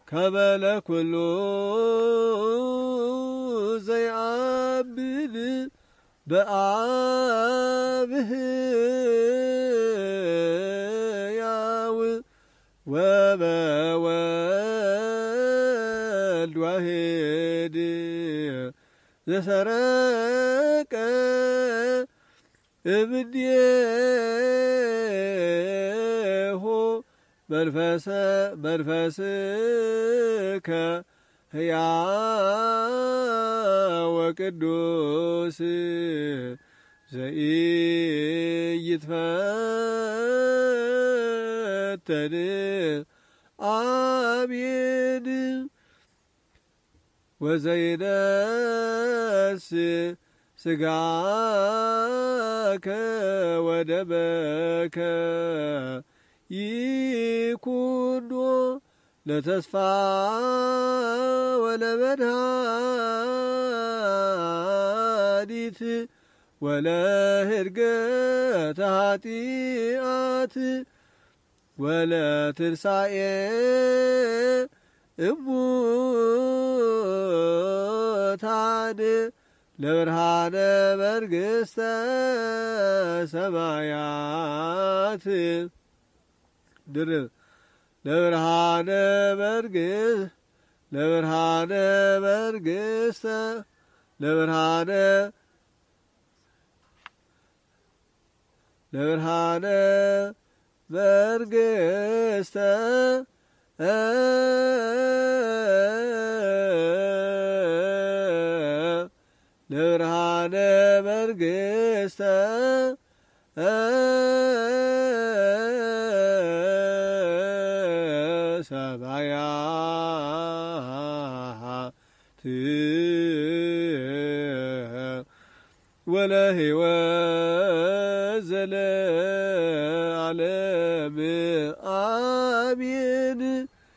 ከመለ ኩሉ ዘይአብል በአብህያው ወበወልድ ዋሕድ ዘሰረቀ እምኔሁ መንፈስከ ሕያው ወቅዱስ ዘኢይትፈተን አሜን። ወዘይነስ ሥጋከ ወደመከ ይኩኖ ለተስፋ ወለመድኃኒት ወለህድገተ ኃጢአት ወለትንሣኤ እሙታን ለብርሃነ መንግሥተ ሰማያት ድርብ ለብርሃነ መንግሥተ ለብርሃነ መንግሥተ ለብርሃነ መንግሥተ ሰማያት ወለሕይወት ዘለዓለም